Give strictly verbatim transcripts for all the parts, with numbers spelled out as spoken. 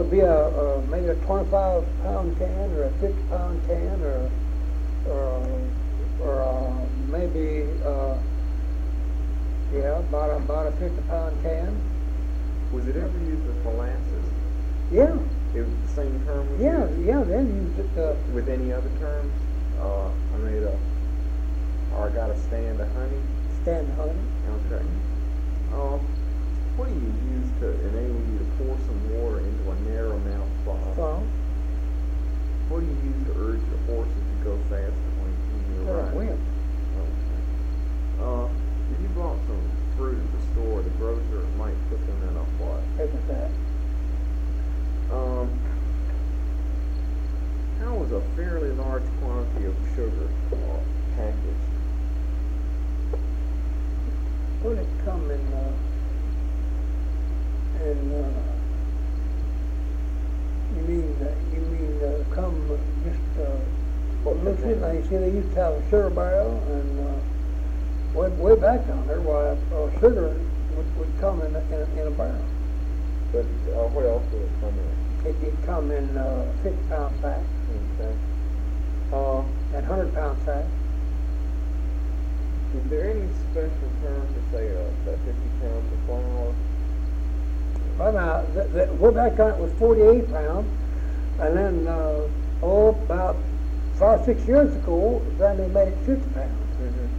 would be a, a maybe a twenty-five pound can or a fifty pound can or or or uh, maybe uh, yeah about a, about a fifty pound can. Was it ever used with molasses? Yeah. It was the same term was Yeah, used? yeah. Then use it. Uh, With any other terms? Uh, I made a, or I got a stand of honey. stand honey. Okay. Uh, what do you use to enable you to pour some water into a narrow mouth bottle? Well, What do you use to urge your horses to go faster when, when you're uh, riding? wind. Okay. Uh, if you brought some fruit at the store, the grocer might put them in a what? Paper sack. Um, how was a fairly large quantity of sugar uh, packaged? Well, it come in uh, in uh, you mean uh, you mean uh, come just uh, well, look at like you see they used to have a sugar barrel and uh, way way back down there why uh, sugar would, would come in a, in, a, in a barrel. But uh, what else would it come in? It it'd come in uh, fifty pound sack Okay. Uh, and hundred pound sack. is there any special term for say uh, that fifty pounds of flour? Right now, the, the, way back then it was forty-eight pounds, and then uh, oh about five six years ago, then they made it fifty pounds. Mm-hmm.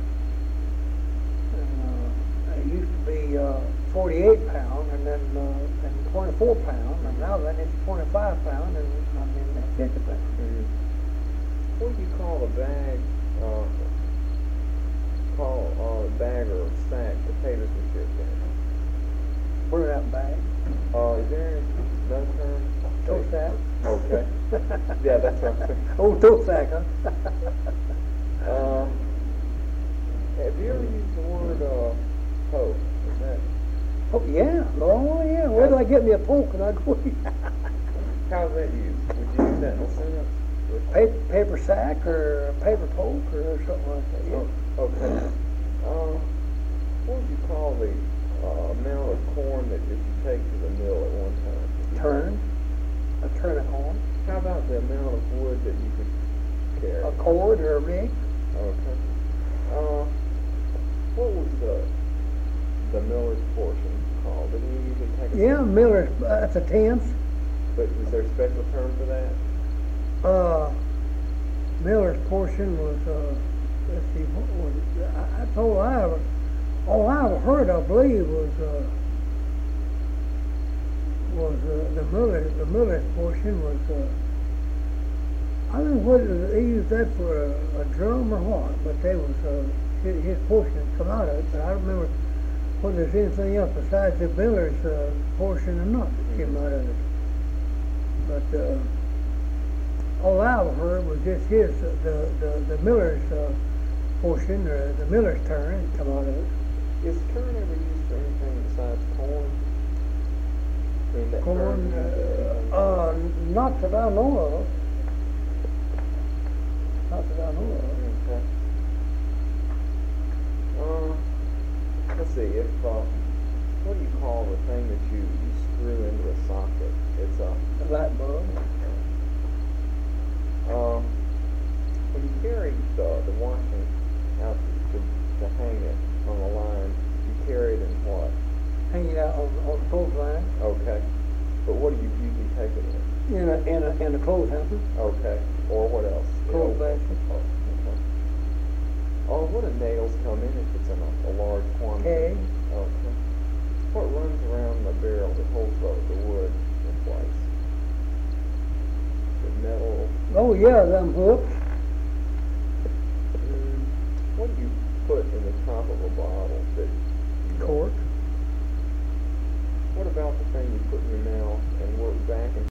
And, uh, it used to be uh, forty-eight pound, and then uh, and twenty-four pound, and now then it's twenty-five pound, and I mean uh, fifty pound. Mm-hmm. What do you call a bag? Uh, call uh, a bag or a sack potatoes are shipped in? Put it out bag. Uh, is there another term? Toast sack. Okay. Yeah, that's what I'm saying. Oh, toast sack, huh? Um, have you ever used the word uh, poke? Is that Oh yeah, oh yeah. Where did I get me a poke? And I go how's that used? Would you use that in a sentence? With- paper, paper sack or a paper poke or something like that. Yeah. Oh, okay. Uh, what would you call the uh, amount of corn that if you take to the mill at one time? Turn, a turnip horn, How about the amount of wood that you could carry? a cord or a rig. Okay. Uh, what was the the miller's portion called? Didn't you usually take a Yeah, Miller's, uh, that's a tenth. But was there a special term for that? Uh, Miller's portion was, uh, let's see, what was it? I, that's all I ever, all I ever heard, I believe, was, uh, was, uh, the Miller, the Miller's portion was, uh, I don't know whether they used that for a, a drum or what, but they was, uh, his, his portion had come out of it, but I don't remember whether there's anything else besides the Miller's, uh, portion or not that came out of it. But, uh, all I ever heard was just his, uh, the, the, the Miller's uh, portion, or the Miller's turn, come out of it. Is turn ever used for anything besides corn? I mean, that term Corn, used for anything? uh, uh, not that I know of. Not that I know of. Okay. Uh, let's see, if, uh, what do you call the thing that you, you screw into a socket? It's a, The light bulb. um, when you carry the, the washing out to, to hang it on the line, you carry it in what? Hang it out on, on the clothesline. Okay. But what do you usually take it in? In a, in a, in a clothes hamper. Okay. Or what else? Clothes Yeah. basket. Oh, okay. Oh, what do nails come in if it's in a, a large quantity? Okay. Okay. What runs around the barrel that holds the, the wood in place? The metal. Oh yeah, them hooks. Mm, what do you put in the top of a bottle that you Cork. What about the thing you put in your mouth and work back and